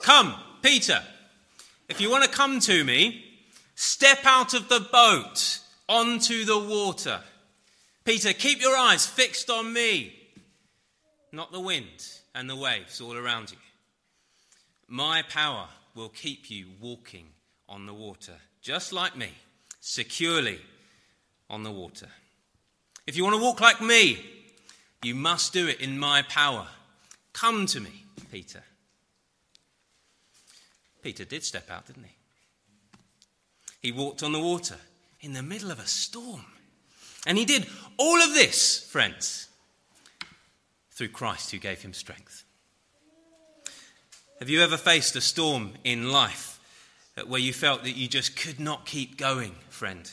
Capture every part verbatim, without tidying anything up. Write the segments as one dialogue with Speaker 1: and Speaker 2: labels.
Speaker 1: Come, Peter, if you want to come to me, step out of the boat onto the water. Peter, keep your eyes fixed on me, not the wind and the waves all around you. My power will keep you walking on the water, just like me, securely on the water. If you want to walk like me, you must do it in my power. Come to me, Peter. Peter did step out, didn't he? He walked on the water in the middle of a storm. And he did all of this, friends, through Christ who gave him strength. Have you ever faced a storm in life where you felt that you just could not keep going, friend?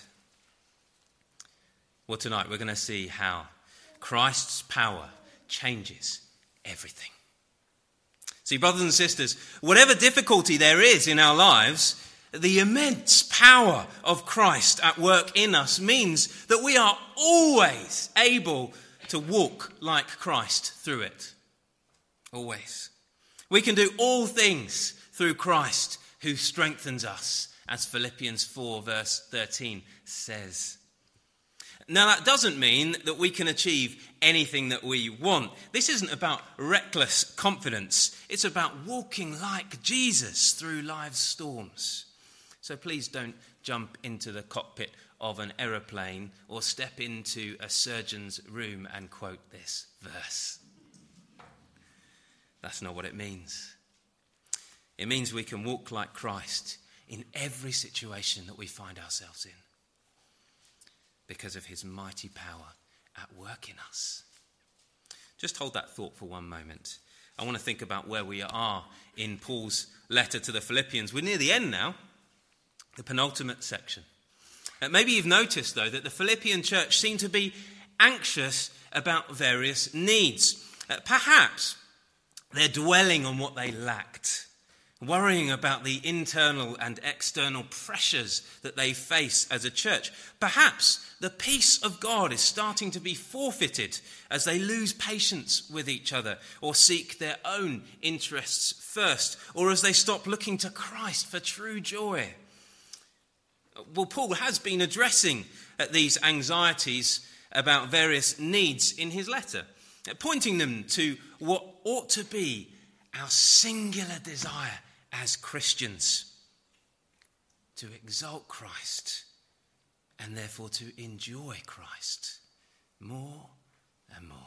Speaker 1: Well, tonight we're going to see how Christ's power changes everything. See, brothers and sisters, whatever difficulty there is in our lives, the immense power of Christ at work in us means that we are always able to walk like Christ through it. Always. We can do all things through Christ who strengthens us, as Philippians four verse thirteen says. Now, that doesn't mean that we can achieve anything that we want. This isn't about reckless confidence. It's about walking like Jesus through life's storms. So please don't jump into the cockpit of an aeroplane or step into a surgeon's room and quote this verse. That's not what it means. It means we can walk like Christ in every situation that we find ourselves in, because of his mighty power at work in us. Just hold that thought for one moment. I want to think about where we are in Paul's letter to the Philippians. We're near the end now, the penultimate section. Uh, maybe you've noticed, though, that the Philippian church seemed to be anxious about various needs. Uh, perhaps they're dwelling on what they lacked, worrying about the internal and external pressures that they face as a church. Perhaps the peace of God is starting to be forfeited as they lose patience with each other or seek their own interests first, or as they stop looking to Christ for true joy. Well, Paul has been addressing these anxieties about various needs in his letter, pointing them to what ought to be our singular desire as Christians: to exalt Christ and therefore to enjoy Christ more and more.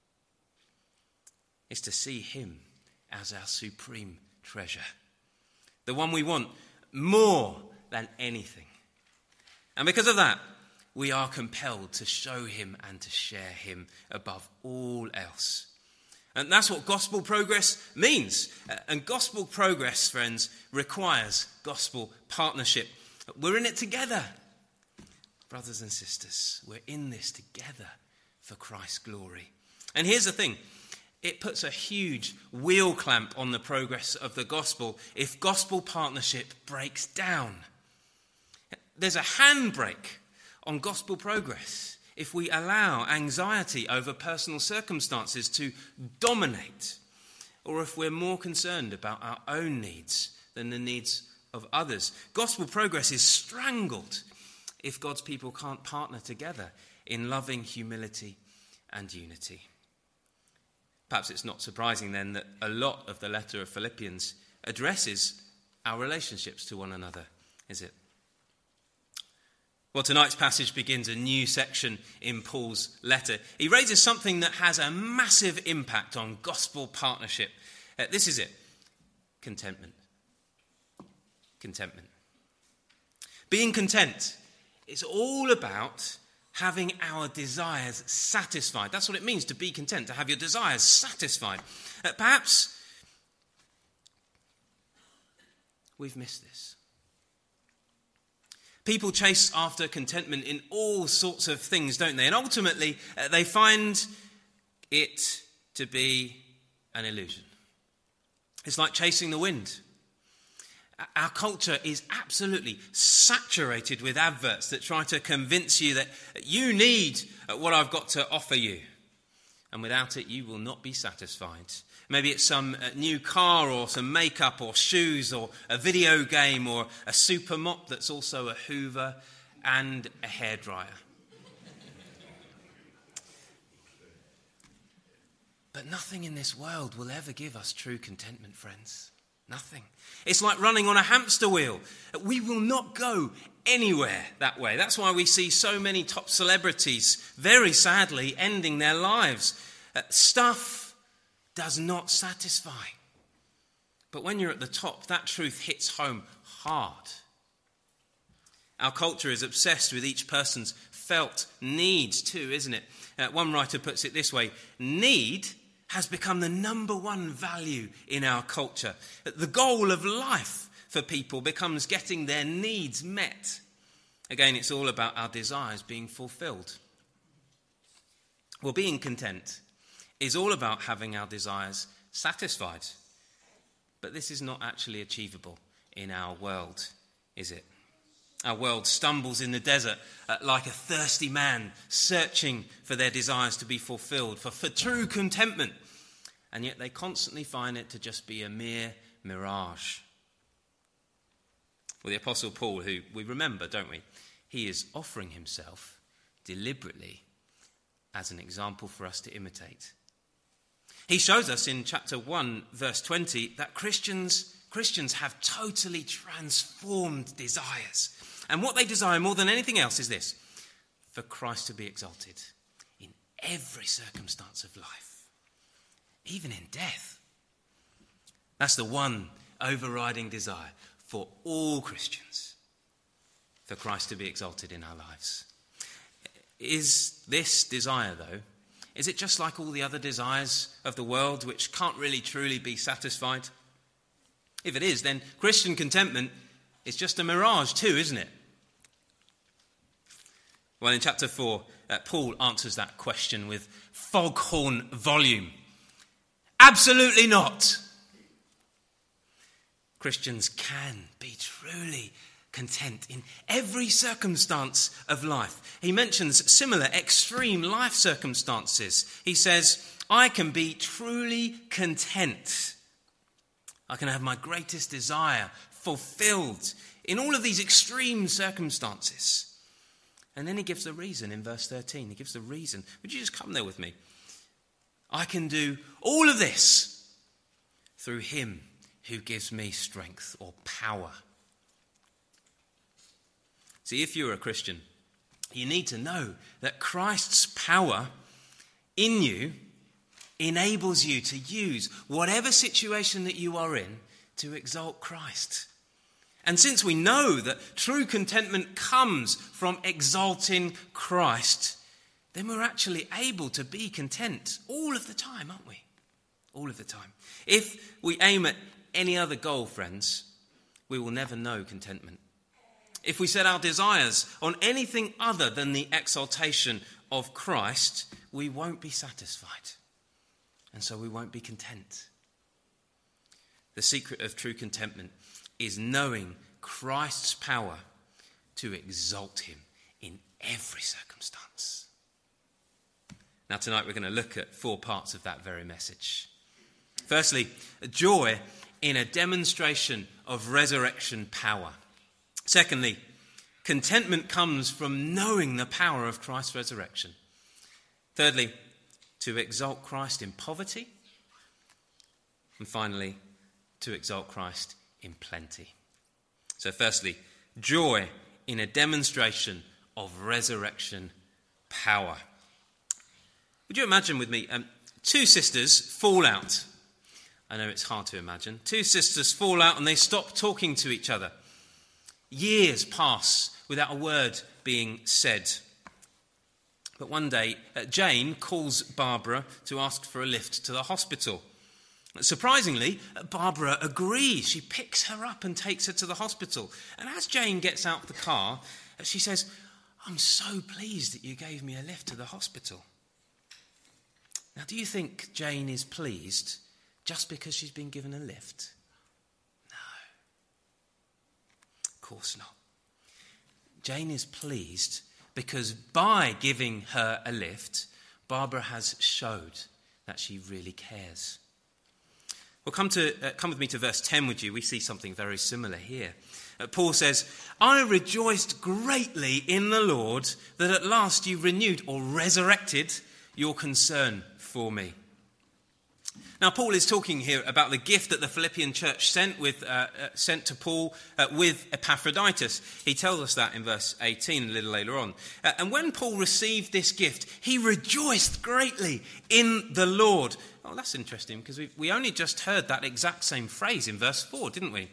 Speaker 1: It's to see him as our supreme treasure, the one we want more than anything. And because of that, we are compelled to show him and to share him above all else. And that's what gospel progress means. And gospel progress, friends, requires gospel partnership. We're in it together. Brothers and sisters, we're in this together for Christ's glory. And here's the thing. It puts a huge wheel clamp on the progress of the gospel if gospel partnership breaks down. There's a handbrake on gospel progress if we allow anxiety over personal circumstances to dominate, or if we're more concerned about our own needs than the needs of others. Gospel progress is strangled if God's people can't partner together in loving humility and unity. Perhaps it's not surprising then that a lot of the letter of Philippians addresses our relationships to one another, is it? Well, tonight's passage begins a new section in Paul's letter. He raises something that has a massive impact on gospel partnership. Uh, this is it. Contentment. Contentment. Being content is all about having our desires satisfied. That's what it means to be content, to have your desires satisfied. Uh, perhaps we've missed this. People chase after contentment in all sorts of things, don't they? And ultimately, uh, they find it to be an illusion. It's like chasing the wind. Our culture is absolutely saturated with adverts that try to convince you that you need what I've got to offer you. And without it, you will not be satisfied. Maybe it's some uh, new car or some makeup or shoes or a video game or a super mop that's also a Hoover and a hairdryer. But nothing in this world will ever give us true contentment, friends. Nothing. It's like running on a hamster wheel. We will not go anywhere that way. That's why we see so many top celebrities, very sadly, ending their lives. Uh, stuff does not satisfy. But when you're at the top, that truth hits home hard. Our culture is obsessed with each person's felt needs too, isn't it? Uh, one writer puts it this way: need has become the number one value in our culture. The goal of life for people becomes getting their needs met. Again, it's all about our desires being fulfilled. Well, being content is all about having our desires satisfied. But this is not actually achievable in our world, is it? Our world stumbles in the desert uh, like a thirsty man searching for their desires to be fulfilled, for, for true contentment. And yet they constantly find it to just be a mere mirage. Well, the Apostle Paul, who we remember, don't we? He is offering himself deliberately as an example for us to imitate. He shows us in chapter one, verse twenty, that Christians, Christians have totally transformed desires. And what they desire more than anything else is this: for Christ to be exalted in every circumstance of life, even in death. That's the one overriding desire for all Christians, for Christ to be exalted in our lives. Is this desire, though, is it just like all the other desires of the world which can't really truly be satisfied? If it is, then Christian contentment is just a mirage too, isn't it? Well, in chapter four, uh, Paul answers that question with foghorn volume. Absolutely not. Christians can be truly content in every circumstance of life. He mentions similar extreme life circumstances. He says, I can be truly content. I can have my greatest desire fulfilled in all of these extreme circumstances. And then he gives the reason in verse thirteen. He gives the reason. Would you just come there with me? I can do all of this through him who gives me strength or power. See, if you're a Christian, you need to know that Christ's power in you enables you to use whatever situation that you are in to exalt Christ. And since we know that true contentment comes from exalting Christ, then we're actually able to be content all of the time, aren't we? All of the time. If we aim at any other goal, friends, we will never know contentment. If we set our desires on anything other than the exaltation of Christ, we won't be satisfied. And so we won't be content. The secret of true contentment is knowing Christ's power to exalt him in every circumstance. Now tonight we're going to look at four parts of that very message. Firstly, joy in a demonstration of resurrection power. Secondly, contentment comes from knowing the power of Christ's resurrection. Thirdly, to exalt Christ in poverty. And finally, to exalt Christ in plenty. So firstly, joy in a demonstration of resurrection power. Would you imagine with me, um, two sisters fall out. I know it's hard to imagine. Two sisters fall out and they stop talking to each other. Years pass without a word being said. But one day, uh, Jane calls Barbara to ask for a lift to the hospital. Surprisingly, Barbara agrees. She picks her up and takes her to the hospital. And as Jane gets out the car, she says, I'm so pleased that you gave me a lift to the hospital. Now, do you think Jane is pleased just because she's been given a lift? No. Of course not. Jane is pleased because by giving her a lift, Barbara has showed that she really cares. Well, come to uh, come with me to verse ten, would you? We see something very similar here. Uh, Paul says, I rejoiced greatly in the Lord that at last you renewed or resurrected your concern for me. Now, Paul is talking here about the gift that the Philippian church sent with uh, uh, sent to Paul uh, with Epaphroditus. He tells us that in verse eighteen, a little later on. Uh, and when Paul received this gift, he rejoiced greatly in the Lord. Oh, that's interesting, because we we only just heard that exact same phrase in verse four, didn't we?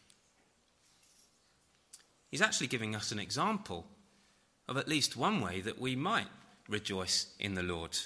Speaker 1: He's actually giving us an example of at least one way that we might rejoice in the Lord.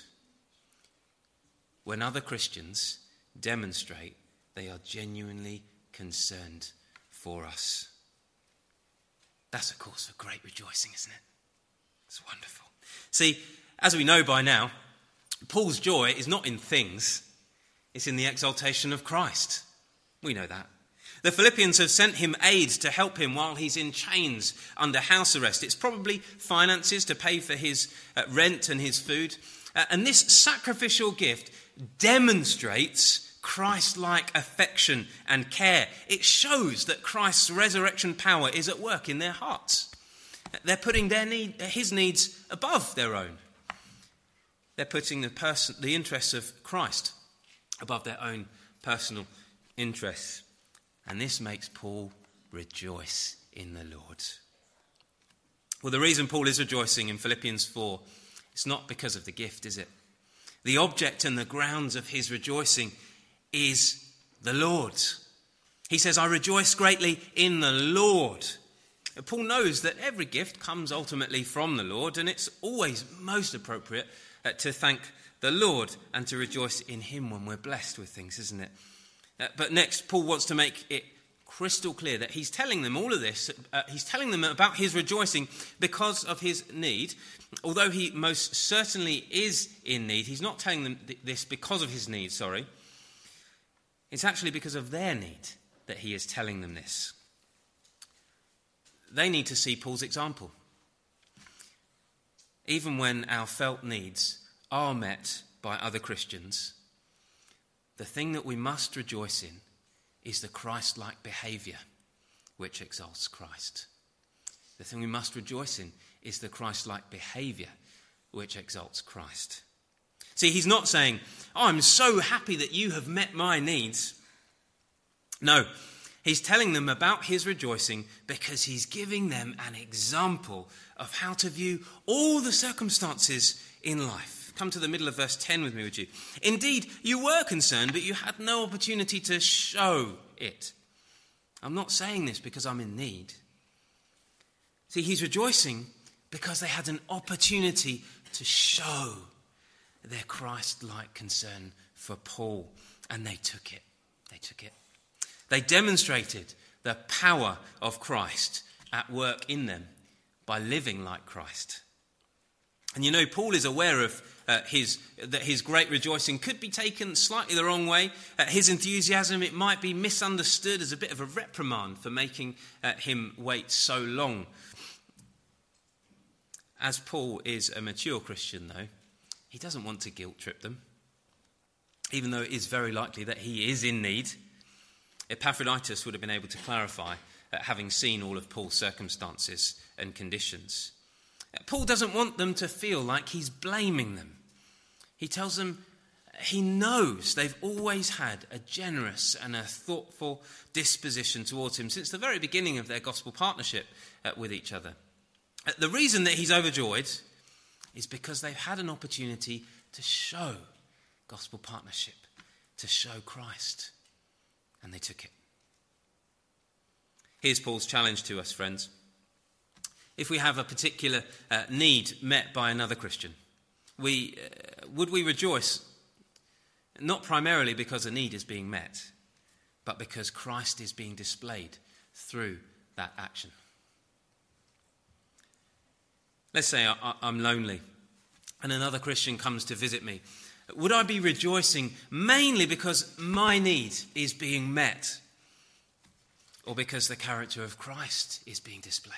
Speaker 1: When other Christians demonstrate they are genuinely concerned for us. That's a cause for great rejoicing, isn't it? It's wonderful. See, as we know by now, Paul's joy is not in things, it's in the exaltation of Christ. We know that. The Philippians have sent him aid to help him while he's in chains under house arrest. It's probably finances to pay for his uh, rent and his food. Uh, and this sacrificial gift demonstrates Christ-like affection and care. It shows that Christ's resurrection power is at work in their hearts. They're putting their need, his needs above their own. They're putting the, person, the interests of Christ above their own personal interests. And this makes Paul rejoice in the Lord. Well, the reason Paul is rejoicing in Philippians four, it's not because of the gift, is it? The object and the grounds of his rejoicing is the Lord. He says, I rejoice greatly in the Lord. Paul knows that every gift comes ultimately from the Lord, and it's always most appropriate uh, to thank the Lord and to rejoice in him when we're blessed with things, isn't it? Uh, but next, Paul wants to make it crystal clear that he's telling them all of this. Uh, he's telling them about his rejoicing because of his need. Although he most certainly is in need, he's not telling them th- this because of his need, sorry. It's actually because of their need that he is telling them this. They need to see Paul's example. Even when our felt needs are met by other Christians, the thing that we must rejoice in is the Christ-like behaviour which exalts Christ. The thing we must rejoice in is the Christ-like behaviour which exalts Christ. See, he's not saying, oh, I'm so happy that you have met my needs. No, he's telling them about his rejoicing because he's giving them an example of how to view all the circumstances in life. Come to the middle of verse ten with me, would you? Indeed, you were concerned, but you had no opportunity to show it. I'm not saying this because I'm in need. See, he's rejoicing because they had an opportunity to show their Christ-like concern for Paul, and they took it. They took it. They demonstrated the power of Christ at work in them by living like Christ. And you know, Paul is aware of uh, his that his great rejoicing could be taken slightly the wrong way. Uh, his enthusiasm, it might be misunderstood as a bit of a reprimand for making uh, him wait so long. As Paul is a mature Christian, though, he doesn't want to guilt-trip them, even though it is very likely that he is in need. Epaphroditus would have been able to clarify, uh, having seen all of Paul's circumstances and conditions. Uh, Paul doesn't want them to feel like he's blaming them. He tells them he knows they've always had a generous and a thoughtful disposition towards him since the very beginning of their gospel partnership uh, with each other. Uh, the reason that he's overjoyed is because they've had an opportunity to show gospel partnership, to show Christ. And they took it. Here's Paul's challenge to us, friends. If we have a particular uh, need met by another Christian, we uh, would we rejoice not primarily because a need is being met, but because Christ is being displayed through that action. Let's say I, I'm lonely and another Christian comes to visit me. Would I be rejoicing mainly because my need is being met, or because the character of Christ is being displayed?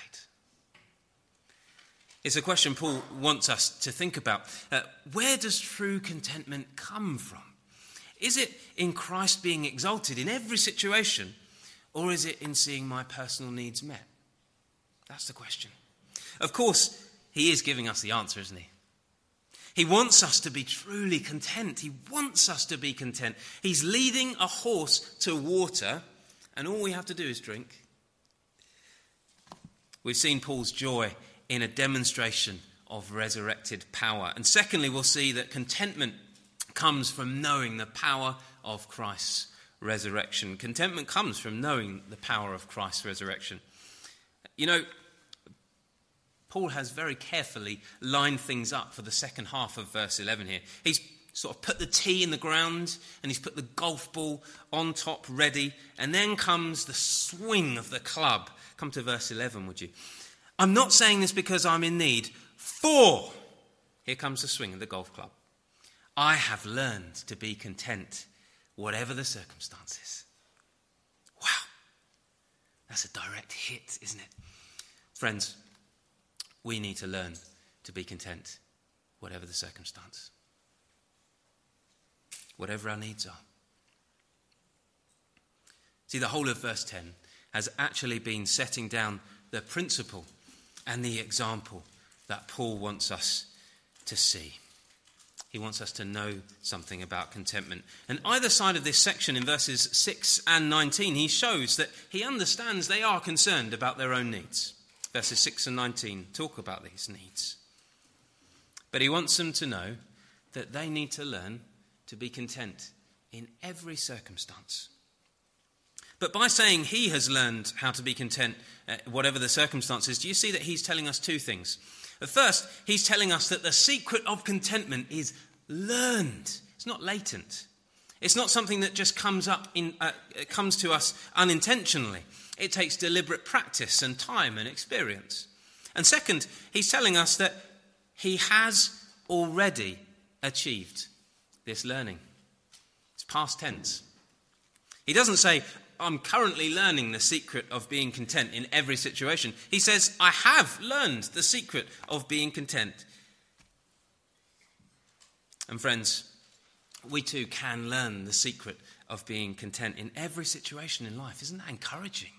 Speaker 1: It's a question Paul wants us to think about. Uh, where does true contentment come from? Is it in Christ being exalted in every situation, or is it in seeing my personal needs met? That's the question. Of course, he is giving us the answer, isn't he? He wants us to be truly content. He wants us to be content. He's leading a horse to water, and all we have to do is drink. We've seen Paul's joy in a demonstration of resurrected power. And secondly, we'll see that contentment comes from knowing the power of Christ's resurrection. Contentment comes from knowing the power of Christ's resurrection. You know, Paul has very carefully lined things up for the second half of verse eleven here. He's sort of put the tee in the ground and he's put the golf ball on top ready, and then comes the swing of the club. Come to verse eleven, would you? I'm not saying this because I'm in need, for here comes the swing of the golf club. I have learned to be content, whatever the circumstances. Wow, that's a direct hit, isn't it? Friends, we need to learn to be content, whatever the circumstance, whatever our needs are. See, the whole of verse ten has actually been setting down the principle and the example that Paul wants us to see. He wants us to know something about contentment. And either side of this section in verses six and nineteen, he shows that he understands they are concerned about their own needs. Verses six and nineteen talk about these needs. But he wants them to know that they need to learn to be content in every circumstance. But by saying he has learned how to be content, uh, whatever the circumstances, do you see that he's telling us two things? At first, he's telling us that the secret of contentment is learned. It's not latent. It's not something that just comes up in, uh, comes to us unintentionally. It takes deliberate practice and time and experience. And second, he's telling us that he has already achieved this learning. It's past tense. He doesn't say, I'm currently learning the secret of being content in every situation. He says, I have learned the secret of being content. And friends, we too can learn the secret of being content in every situation in life. Isn't that encouraging?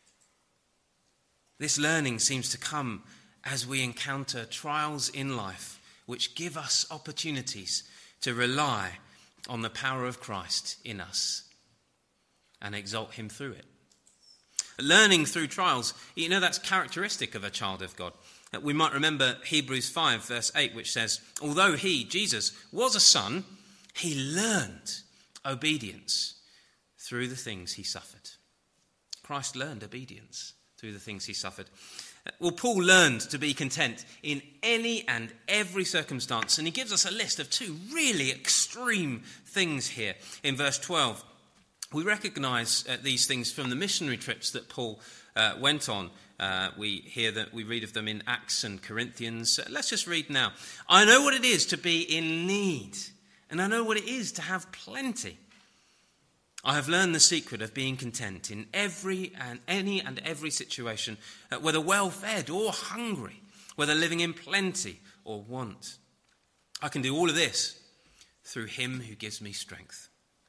Speaker 1: This learning seems to come as we encounter trials in life which give us opportunities to rely on the power of Christ in us and exalt him through it. Learning through trials, you know, that's characteristic of a child of God. We might remember Hebrews five verse eight, which says, although he, Jesus, was a son, he learned obedience through the things he suffered. Christ learned obedience through the things he suffered. Well, Paul learned to be content in any and every circumstance, and he gives us a list of two really extreme things here in verse twelve. We recognise uh, these things from the missionary trips that Paul uh, went on. Uh, we hear that we read of them in Acts and Corinthians. Uh, let's just read now. I know what it is to be in need, and I know what it is to have plenty. I have learned the secret of being content in every and any and every situation, uh, whether well-fed or hungry, whether living in plenty or want. I can do all of this through him who gives me strength.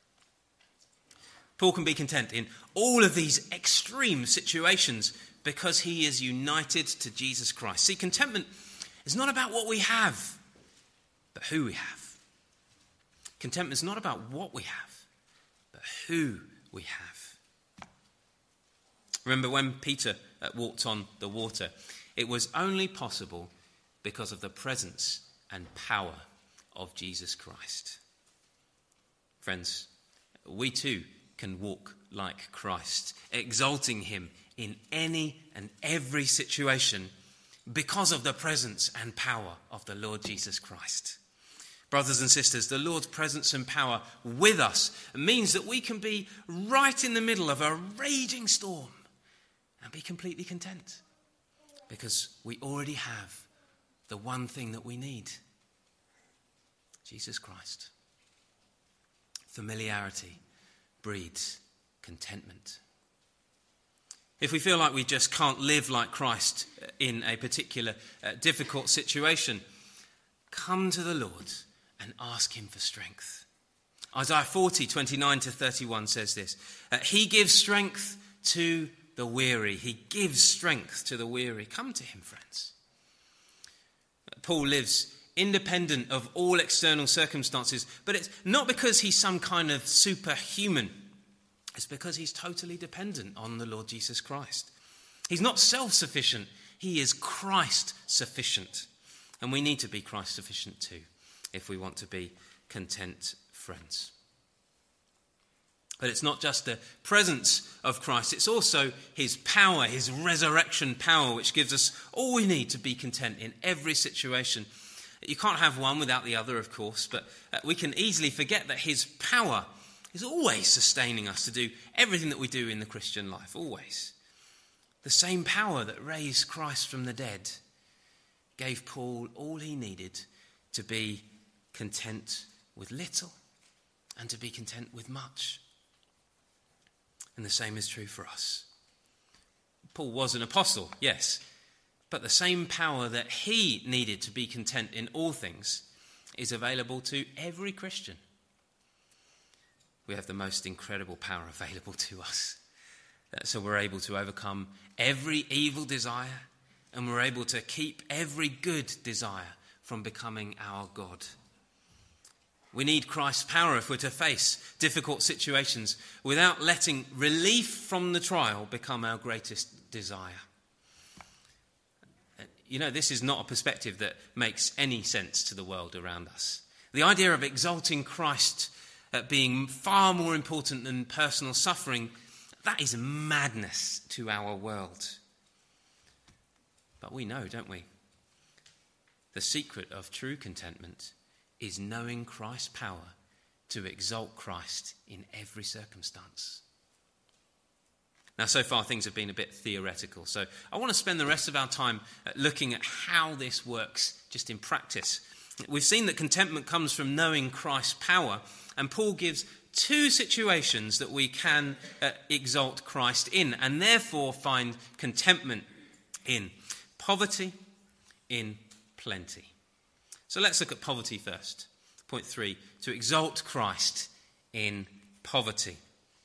Speaker 1: Paul can be content in all of these extreme situations because he is united to Jesus Christ. See, contentment is not about what we have, but who we have. Contentment is not about what we have, but who we have. Remember when Peter walked on the water, it was only possible because of the presence and power of Jesus Christ. Friends, we too can walk like Christ, exalting him in any and every situation because of the presence and power of the Lord Jesus Christ. Brothers and sisters, the Lord's presence and power with us means that we can be right in the middle of a raging storm and be completely content because we already have the one thing that we need: Jesus Christ. Familiarity breeds contentment. If we feel like we just can't live like Christ in a particular uh, difficult situation, come to the Lord and ask him for strength. Isaiah forty, twenty-nine to thirty-one says this. Uh, he gives strength to the weary. He gives strength to the weary. Come to him, friends. Paul lives independent of all external circumstances, but it's not because he's some kind of superhuman. It's because he's totally dependent on the Lord Jesus Christ. He's not self-sufficient. He is Christ-sufficient. And we need to be Christ-sufficient too if we want to be content friends. But it's not just the presence of Christ, it's also his power, his resurrection power, which gives us all we need to be content in every situation. You can't have one without the other, of course, but we can easily forget that his power is always sustaining us to do everything that we do in the Christian life, always. The same power that raised Christ from the dead gave Paul all he needed to be content with little and to be content with much. And the same is true for us. Paul was an apostle, yes, but the same power that he needed to be content in all things is available to every Christian. We have the most incredible power available to us. So we're able to overcome every evil desire, and we're able to keep every good desire from becoming our God. We need Christ's power if we're to face difficult situations without letting relief from the trial become our greatest desire. You know, this is not a perspective that makes any sense to the world around us. The idea of exalting Christ uh, being far more important than personal suffering, that is madness to our world. But we know, don't we? The secret of true contentment is knowing Christ's power to exalt Christ in every circumstance. Now, so far things have been a bit theoretical, so I want to spend the rest of our time looking at how this works just in practice. We've seen that contentment comes from knowing Christ's power, and Paul gives two situations that we can uh, exalt Christ in and therefore find contentment in: poverty, in plenty. So let's look at poverty first. Point three, to exalt Christ in poverty.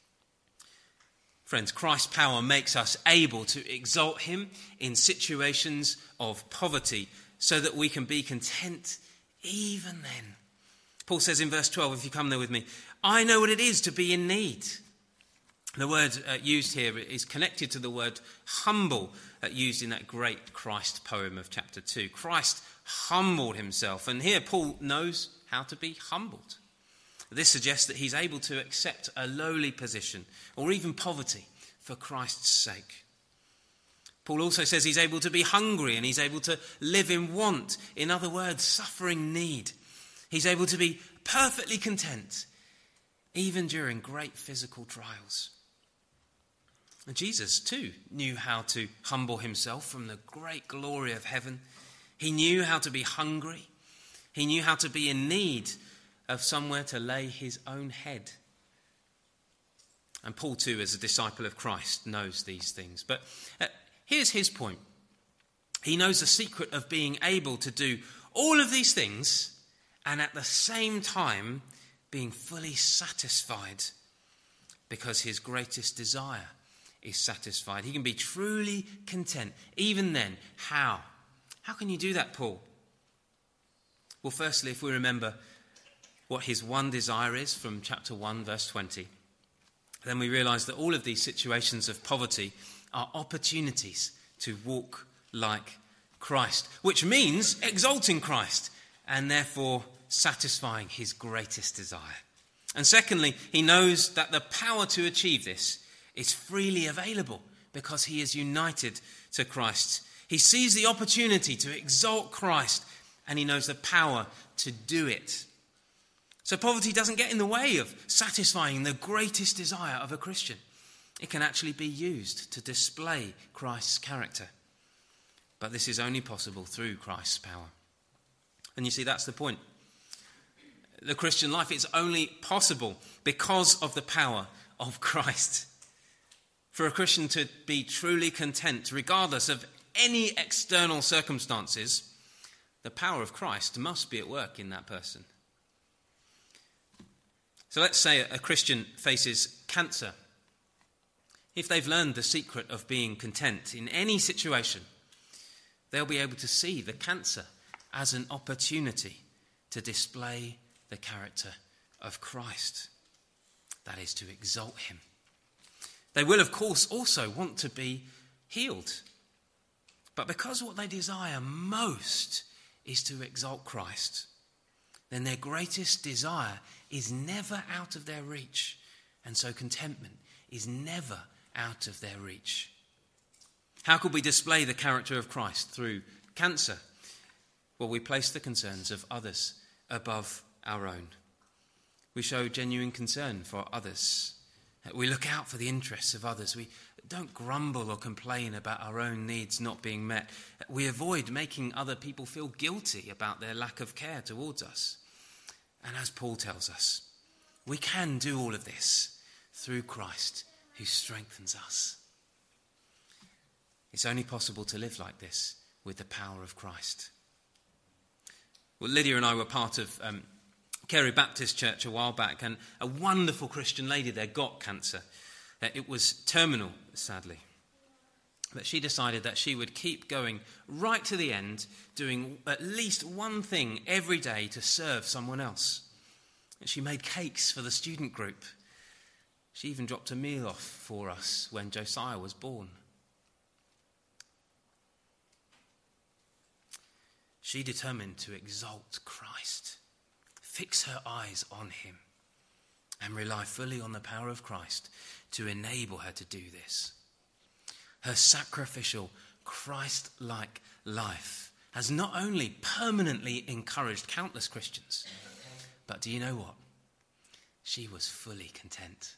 Speaker 1: Friends, Christ's power makes us able to exalt him in situations of poverty so that we can be content even then. Paul says in verse twelve, if you come there with me, I know what it is to be in need. The word uh, used here is connected to the word humble, uh, used in that great Christ poem of chapter two. Christ humbled himself, and here Paul knows how to be humbled. This suggests that he's able to accept a lowly position or even poverty for Christ's sake. Paul also says he's able to be hungry and he's able to live in want. In other words, suffering need. He's able to be perfectly content even during great physical trials. And Jesus too knew how to humble himself from the great glory of heaven. He knew how to be hungry. He knew how to be in need of somewhere to lay his own head. And Paul too, as a disciple of Christ, knows these things. But uh, here's his point. He knows the secret of being able to do all of these things and at the same time being fully satisfied because his greatest desire is satisfied. He can be truly content. Even then, how? How can you do that, Paul? Well, firstly, if we remember what his one desire is from chapter one, verse twenty, then we realise that all of these situations of poverty are opportunities to walk like Christ, which means exalting Christ and therefore satisfying his greatest desire. And secondly, he knows that the power to achieve this is freely available because he is united to Christ. He sees the opportunity to exalt Christ and he knows the power to do it. So poverty doesn't get in the way of satisfying the greatest desire of a Christian. It can actually be used to display Christ's character. But this is only possible through Christ's power. And you see, that's the point. The Christian life is only possible because of the power of Christ. For a Christian to be truly content, regardless of any external circumstances, the power of Christ must be at work in that person. So let's say a Christian faces cancer. If they've learned the secret of being content in any situation, they'll be able to see the cancer as an opportunity to display the character of Christ. That is, to exalt him. They will, of course, also want to be healed. But because what they desire most is to exalt Christ, then their greatest desire is never out of their reach. And so contentment is never out of their reach. How could we display the character of Christ through cancer? Well, we place the concerns of others above our own. We show genuine concern for others. We look out for the interests of others. We don't grumble or complain about our own needs not being met. We avoid making other people feel guilty about their lack of care towards us. And as Paul tells us, we can do all of this through Christ who strengthens us. It's only possible to live like this with the power of Christ. Well, Lydia and I were part of um, Kerry Baptist Church a while back, and a wonderful Christian lady there got cancer. It was terminal, sadly. But she decided that she would keep going right to the end, doing at least one thing every day to serve someone else. And she made cakes for the student group. She even dropped a meal off for us when Josiah was born. She determined to exalt Christ, fix her eyes on him, and rely fully on the power of Christ to enable her to do this. Her sacrificial, Christ-like life has not only permanently encouraged countless Christians, but do you know what? She was fully content.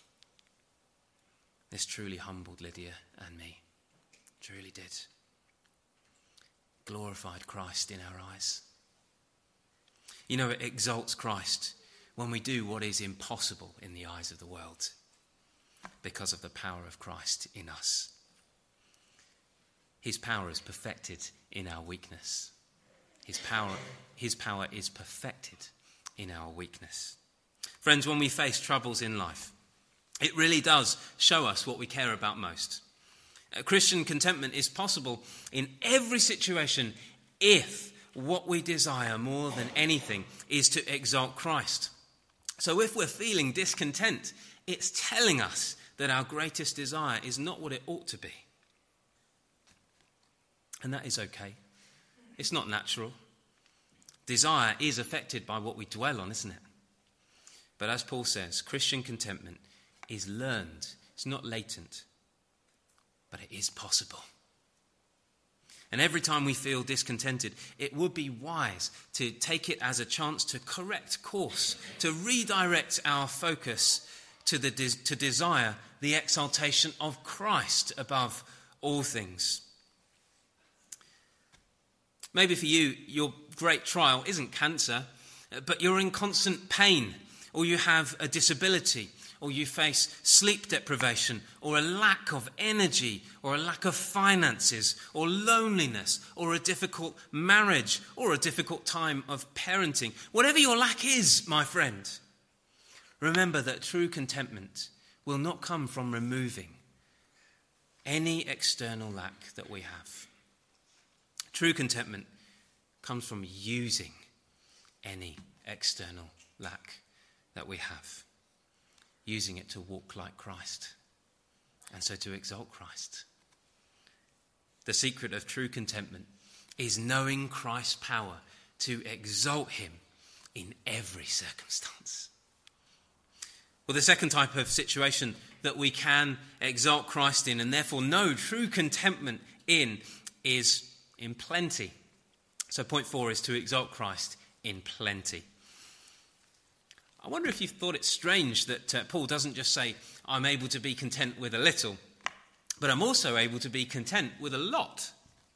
Speaker 1: This truly humbled Lydia and me. Truly did. Glorified Christ in our eyes. You know, it exalts Christ when we do what is impossible in the eyes of the world because of the power of Christ in us. His power is perfected in our weakness. His power, his power is perfected in our weakness. Friends, when we face troubles in life, it really does show us what we care about most. Uh, Christian contentment is possible in every situation if what we desire more than anything is to exalt Christ. So if we're feeling discontent, it's telling us that our greatest desire is not what it ought to be. And that is okay. It's not natural. Desire is affected by what we dwell on, isn't it? But as Paul says, Christian contentment is learned. It's not latent, but it is possible. And every time we feel discontented, it would be wise to take it as a chance to correct course, to redirect our focus to the de- to desire the exaltation of Christ above all things. Maybe for you, your great trial isn't cancer, but you're in constant pain, or you have a disability, or you face sleep deprivation, or a lack of energy, or a lack of finances, or loneliness, or a difficult marriage, or a difficult time of parenting. Whatever your lack is, my friend, remember that true contentment will not come from removing any external lack that we have. True contentment comes from using any external lack that we have. Using it to walk like Christ, and so to exalt Christ. The secret of true contentment is knowing Christ's power to exalt him in every circumstance. Well, the second type of situation that we can exalt Christ in, and therefore know true contentment in, is in plenty. So point four is to exalt Christ in plenty. I wonder if you've thought it strange that uh, Paul doesn't just say, I'm able to be content with a little, but I'm also able to be content with a lot.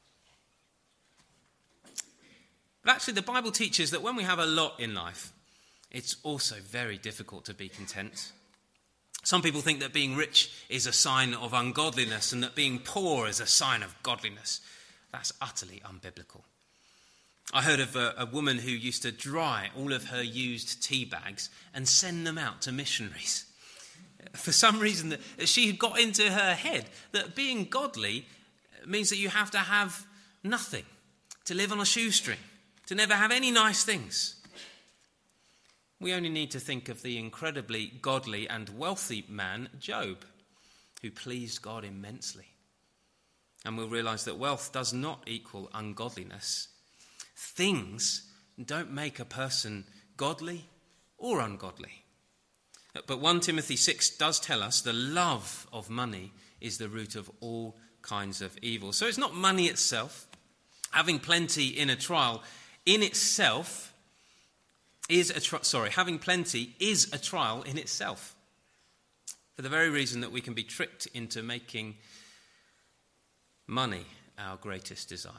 Speaker 1: But actually, the Bible teaches that when we have a lot in life, it's also very difficult to be content. Some people think that being rich is a sign of ungodliness and that being poor is a sign of godliness. That's utterly unbiblical. I heard of a, a woman who used to dry all of her used tea bags and send them out to missionaries. For some reason, that she had got into her head that being godly means that you have to have nothing, to live on a shoestring, to never have any nice things. We only need to think of the incredibly godly and wealthy man, Job, who pleased God immensely. And we'll realise that wealth does not equal ungodliness. Things don't make a person godly or ungodly. But First Timothy six does tell us the love of money is the root of all kinds of evil. So it's not money itself. Having plenty in a trial in itself is a tri- sorry, having plenty is a trial in itself. For the very reason that we can be tricked into making money our greatest desire.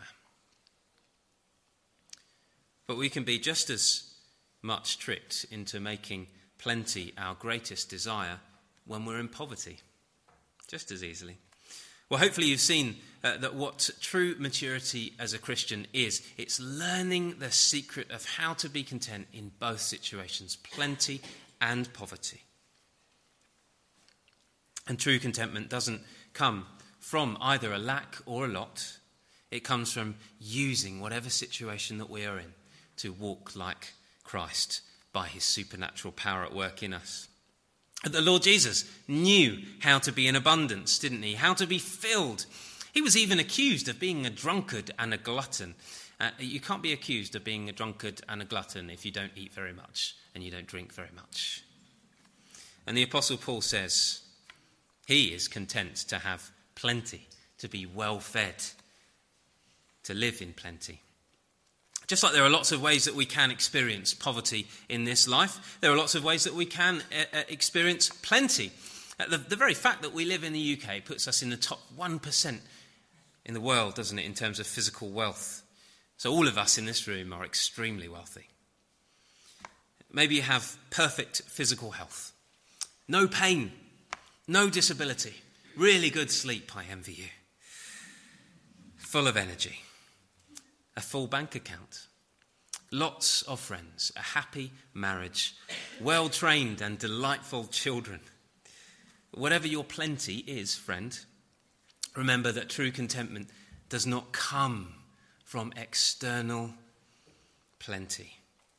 Speaker 1: But we can be just as much tricked into making plenty our greatest desire when we're in poverty, just as easily. Well, hopefully you've seen uh, that what true maturity as a Christian is. It's learning the secret of how to be content in both situations, plenty and poverty. And true contentment doesn't come from either a lack or a lot. It comes from using whatever situation that we are in to walk like Christ by his supernatural power at work in us. The Lord Jesus knew how to be in abundance, didn't he? How to be filled. He was even accused of being a drunkard and a glutton. Uh, you can't be accused of being a drunkard and a glutton if you don't eat very much and you don't drink very much. And the Apostle Paul says he is content to have plenty, to be well fed, to live in plenty. Just like there are lots of ways that we can experience poverty in this life, there are lots of ways that we can uh, experience plenty. Uh, the, the very fact that we live in the U K puts us in the top one percent in the world, doesn't it, in terms of physical wealth. So all of us in this room are extremely wealthy. Maybe you have perfect physical health, no pain, no disability, really good sleep, I envy you, full of energy. A full bank account, lots of friends, a happy marriage, well-trained and delightful children. Whatever your plenty is, friend, remember that true contentment does not come from external plenty.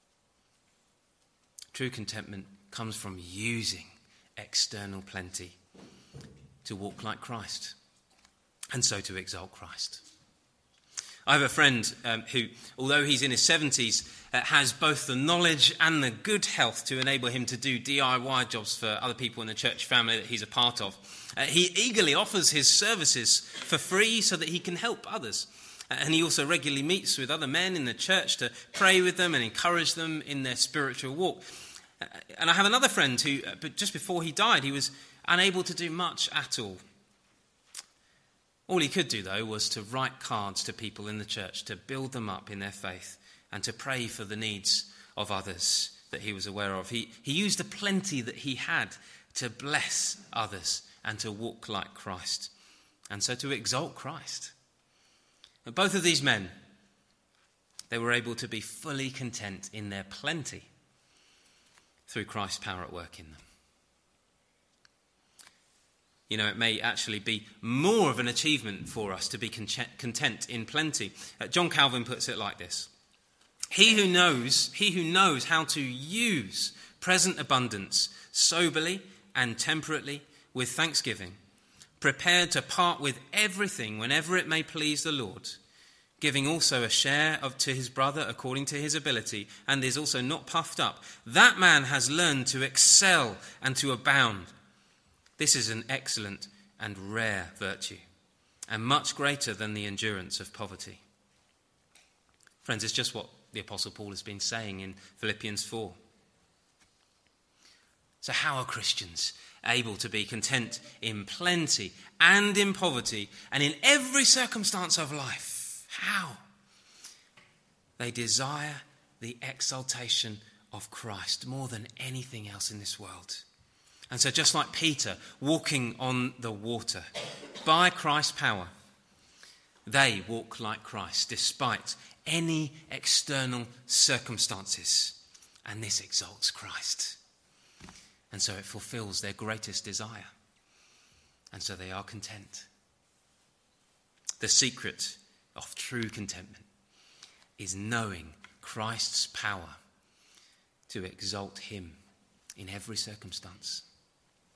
Speaker 1: True contentment comes from using external plenty to walk like Christ, and so to exalt Christ. I have a friend um, who, although he's in his seventies, uh, has both the knowledge and the good health to enable him to do D I Y jobs for other people in the church family that he's a part of. Uh, he eagerly offers his services for free so that he can help others. Uh, and he also regularly meets with other men in the church to pray with them and encourage them in their spiritual walk. Uh, and I have another friend who, uh, but just before he died, he was unable to do much at all. All he could do, though, was to write cards to people in the church, to build them up in their faith, and to pray for the needs of others that he was aware of. He, he used the plenty that he had to bless others and to walk like Christ, and so to exalt Christ. But both of these men, they were able to be fully content in their plenty through Christ's power at work in them. You know, it may actually be more of an achievement for us to be content in plenty. Uh, John Calvin puts it like this. He who knows, he who knows how to use present abundance soberly and temperately with thanksgiving, prepared to part with everything whenever it may please the Lord, giving also a share of to his brother according to his ability, and is also not puffed up, that man has learned to excel and to abound. This is an excellent and rare virtue, and much greater than the endurance of poverty. Friends, it's just what the Apostle Paul has been saying in Philippians four. So how are Christians able to be content in plenty and in poverty and in every circumstance of life? How? They desire the exaltation of Christ more than anything else in this world. And so just like Peter walking on the water, by Christ's power, they walk like Christ despite any external circumstances. And this exalts Christ. And so it fulfills their greatest desire. And so they are content. The secret of true contentment is knowing Christ's power to exalt him in every circumstance.